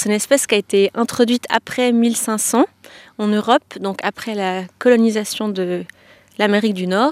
c'est une espèce qui a été introduite après 1500 en Europe, donc après la colonisation de l'Amérique du Nord.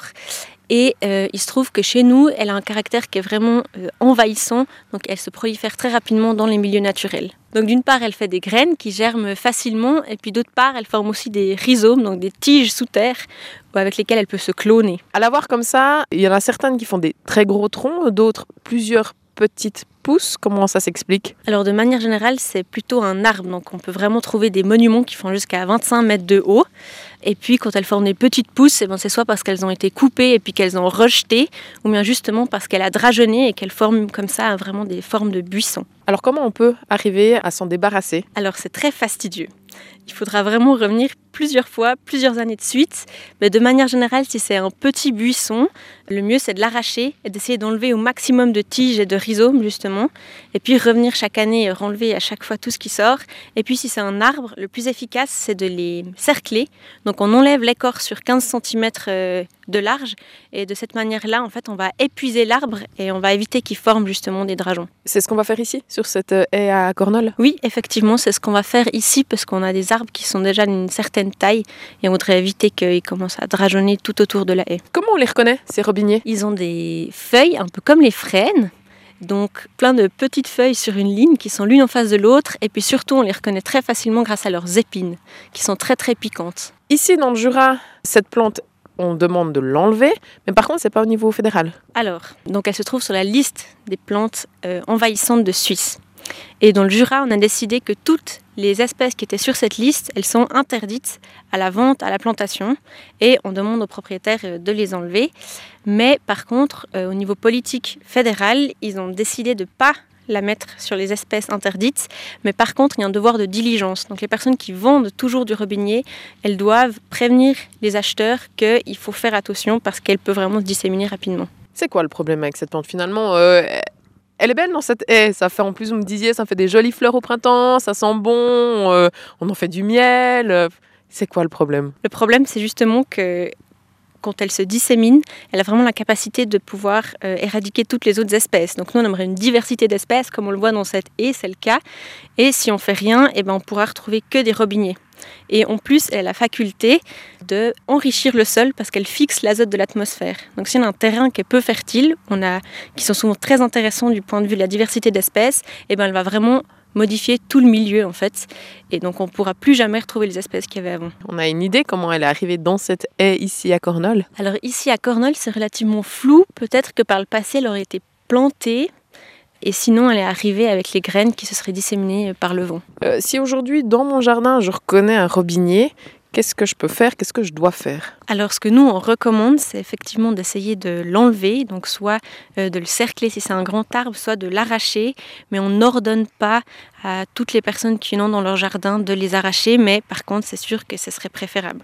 Et il se trouve que chez nous, elle a un caractère qui est vraiment envahissant, donc elle se prolifère très rapidement dans les milieux naturels. Donc d'une part, elle fait des graines qui germent facilement, et puis d'autre part, elle forme aussi des rhizomes, donc des tiges sous terre, avec lesquelles elle peut se cloner. À la voir comme ça, il y en a certaines qui font des très gros troncs, d'autres plusieurs petites pousses. Comment ça s'explique ? Alors de manière générale, c'est plutôt un arbre, donc on peut vraiment trouver des monuments qui font jusqu'à 25 mètres de haut. Et puis quand elles forment des petites pousses, c'est soit parce qu'elles ont été coupées et puis qu'elles ont rejeté, ou bien justement parce qu'elle a drageonné et qu'elles forment comme ça vraiment des formes de buissons. Alors comment on peut arriver à s'en débarrasser ? Alors c'est très fastidieux. Il faudra vraiment revenir plusieurs fois, plusieurs années de suite. Mais de manière générale, si c'est un petit buisson, le mieux c'est de l'arracher et d'essayer d'enlever au maximum de tiges et de rhizomes justement. Et puis revenir chaque année et renlever à chaque fois tout ce qui sort. Et puis si c'est un arbre, le plus efficace c'est de les cercler. Donc on enlève l'écorce sur 15 cm de large. Et de cette manière-là, en fait, on va épuiser l'arbre et on va éviter qu'il forme justement des drageons. C'est ce qu'on va faire ici, sur cette haie à Cornol ? Oui, effectivement, c'est ce qu'on va faire ici parce qu'on a des arbres qui sont déjà d'une certaine taille et on voudrait éviter qu'ils commencent à drageonner tout autour de la haie. Comment on les reconnaît, ces robiniers ? Ils ont des feuilles un peu comme les frênes, donc plein de petites feuilles sur une ligne qui sont l'une en face de l'autre et puis surtout on les reconnaît très facilement grâce à leurs épines qui sont très très piquantes. Ici dans le Jura, cette plante, on demande de l'enlever, mais par contre c'est pas au niveau fédéral. Alors, donc elle se trouve sur la liste des plantes envahissantes de Suisse. Et dans le Jura, on a décidé que toutes les espèces qui étaient sur cette liste, elles sont interdites à la vente, à la plantation, et on demande aux propriétaires de les enlever. Mais par contre, au niveau politique fédéral, ils ont décidé de ne pas la mettre sur les espèces interdites, mais par contre, il y a un devoir de diligence. Donc les personnes qui vendent toujours du robinier, elles doivent prévenir les acheteurs qu'il faut faire attention parce qu'elle peut vraiment se disséminer rapidement. C'est quoi le problème avec cette plante finalement Elle est belle dans cette haie, ça fait en plus, vous me disiez, ça fait des jolies fleurs au printemps, ça sent bon, on en fait du miel. C'est quoi le problème ? Le problème, c'est justement que quand elle se dissémine, elle a vraiment la capacité de pouvoir éradiquer toutes les autres espèces. Donc nous, on aimerait une diversité d'espèces, comme on le voit dans cette haie, c'est le cas. Et si on fait rien, on pourra retrouver que des robiniers. Et en plus, elle a la faculté d'enrichir le sol parce qu'elle fixe l'azote de l'atmosphère. Donc si on a un terrain qui est peu fertile, qui sont souvent très intéressants du point de vue de la diversité d'espèces, elle va vraiment modifier tout le milieu en fait. Et donc on ne pourra plus jamais retrouver les espèces qu'il y avait avant. On a une idée comment elle est arrivée dans cette haie ici à Cornol ? Alors ici à Cornol, c'est relativement flou. Peut-être que par le passé, elle aurait été plantée. Et sinon, elle est arrivée avec les graines qui se seraient disséminées par le vent. Si aujourd'hui, dans mon jardin, je reconnais un robinier, qu'est-ce que je peux faire ? Qu'est-ce que je dois faire ? Alors, ce que nous, on recommande, c'est effectivement d'essayer de l'enlever, donc soit de le cercler si c'est un grand arbre, soit de l'arracher. Mais on n'ordonne pas à toutes les personnes qui en ont dans leur jardin de les arracher. Mais par contre, c'est sûr que ce serait préférable.